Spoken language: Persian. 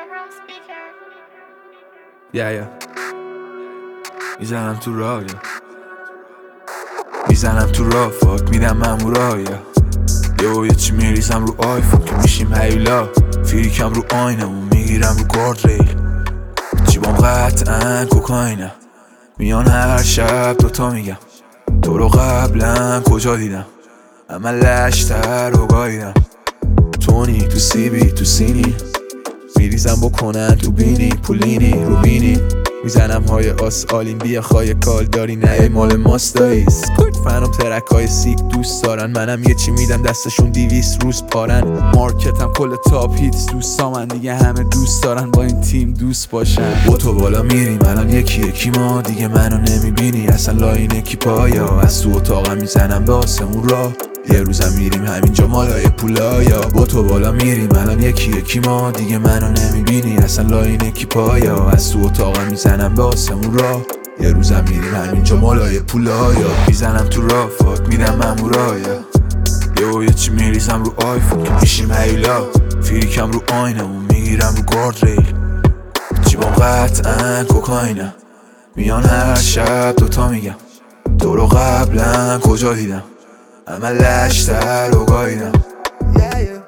میزنم تو راه میزنم تو راه فاک میدم مامورا یه چی میریزم رو آیفون که میشیم هیولا فیریکم رو آینمون میگیرم رو گارد ریل جیبام قطعا کوکاینه میان هر شب دوتا میگم تو رو قبلا کجا دیدم اما لشتر رو گاییدم تونی تو سیبی تو سینی میریزم بکنن تو بینی پولینی رو بینی میزنم های آس آلین بیا خواهی کال داری نه مال ماست دایی سکوت فنم ترک های سیک دوست دارن منم یه چی میدم دستشون 200 روز پارن مارکتم کل تاپ هیتس دوستا من دیگه همه دوست دارن با این تیم دوست باشن با تو بالا میریم الان یکی ما دیگه منو نمیبینی اصلا لاینه کی پایا از تو اتاقم میزنم به آسمون را یه روزم میریم همینجا مالای پولایا با تو بالا میریم الان یکی ما دیگه منو نمیبینی اصلا لاینه کی پایا از تو اتاقم میزنم به آسمون را یه روزم میریم همینجا مالای پولایا میزنم تو راه فاک میدم مامورایا یه چی میریزم رو آیفون که میشیم هیولا فیریکم رو آینمون میگیرم رو گارد ریل جیبام قطعا کوکاینه میان هر شب دوتا میگم تو رو قبلا کجا دیدم اما لشتر رو گاییدم